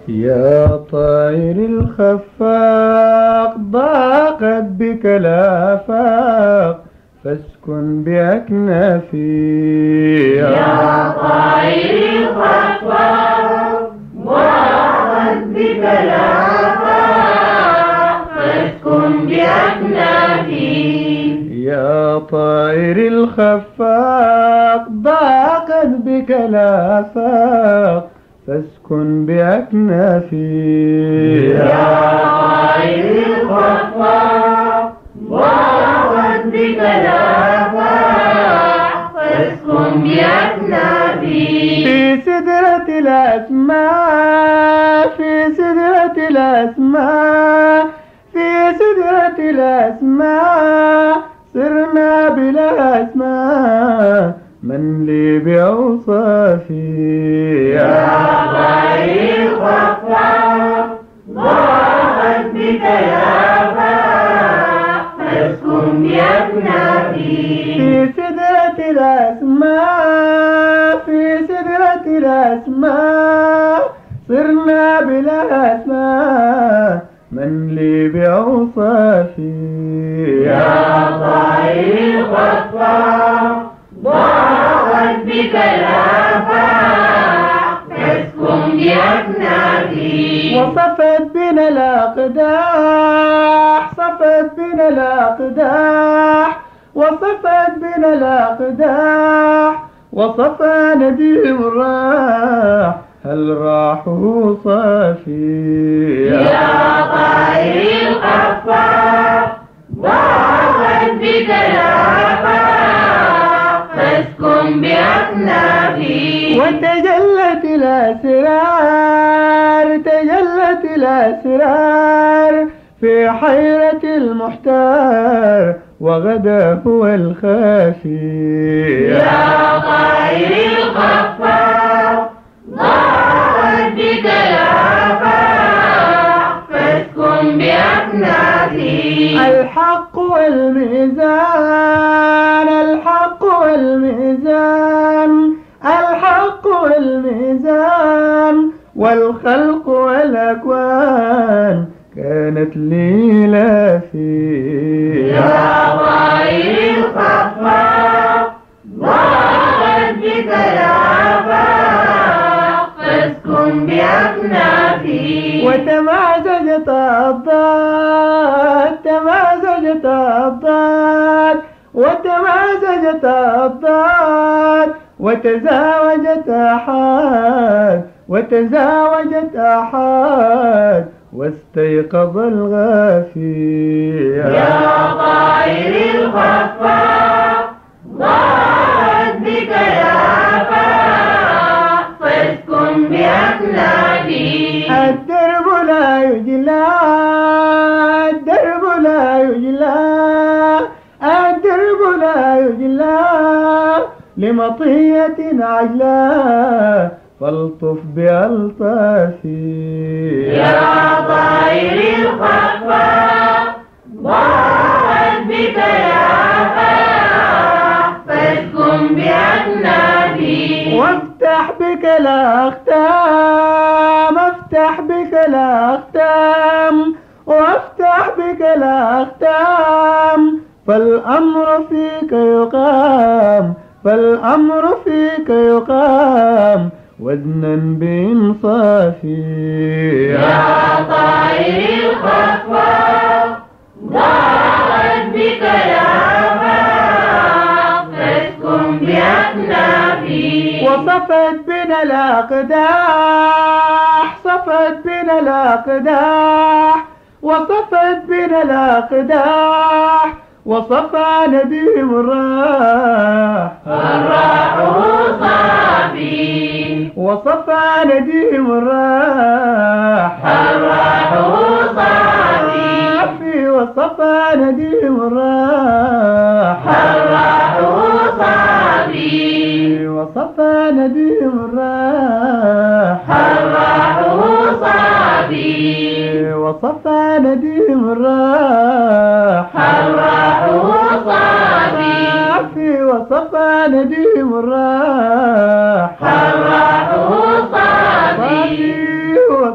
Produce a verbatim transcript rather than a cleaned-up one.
يا طائر الخفاق ضاقت بك الآفاق فاسكن بأكنافي. يا طائر الخفاق ضاقت بك الآفاق فاسكن بأكنافي. يا طائر الخفاق ضاقت بك الآفاق فاسكن بأكنافي. يا طائر الخفاق ضاقت بك الآفاق فاسكن بأكنافي. في سدرة الأسماء في سدرة الأسماء في سدرة الأسماء صرنا بلا أسماء من لي بأوصافي. يا طائر الخفاق ضاقت بك الآفاق فاسكن بأكنافي. في سدرة الأسماء في سدرة الأسماء صرنا بلا أسماء من لي بأوصافي. يا طائر الخفاق ضاقت بك الآفاق فاسكن بأكنافي. وصفت بنا الأقداح صفت بنا الأقداح وصفت بنا الأقداح وصفى نديم الراح هل راحه صافي. يا طائر الخفاق ضاقت بك الآفاق فاسكن بأكنافي. وتجلت الأسرار تجلت الأسرار في حيرة المحتار وغدا هو الخافي. يا طائر الخفاق ضاقت بك الآفاق فاسكن بأكنافي. الحق والميزان الحق والميزان الحق والميزان والخلق والأكوان كانت لي لافي. يا طائر الخفاق ضاقت بك الآفاق فاسكن بأكنافي. وتمازجت الضاد تمازجت الضاد وتمازجت الضاد وتزاوجت أحاد وتزاوجت أحاد واستيقظ الغافي. يا طائر الخفاق ضاقت بك الآفاق فاسكن بأكنافي. الدرب لا يجلى الدرب لا يجلى الدرب لا يجلى لمطية عجلى فالطف بألطافي. يا طائر الخفاق ضاقت بك الآفاق فاسكن بأكنافي. وافتح بك الأختام افتح بك الأختام وافتح بك الأختام فالأمر فيك يقام فالأمر فيك يقام وزنا بإنصافي. يا طائر الخفاق ضاقت بك الآفاق فاسكن بأكنافي. وصفت بنا الأقداح صفت بنا الأقداح وصفت بنا الأقداح وصفى نديم الراح الراح صافي. وصفى نديم الراح الراح صافي. وصفى نديم الراح الراح صافي. وصفى نديم الراح الراح صافي. وصفى نديم الراح الراح صافي. وصفى نديم الراح الراح صافي.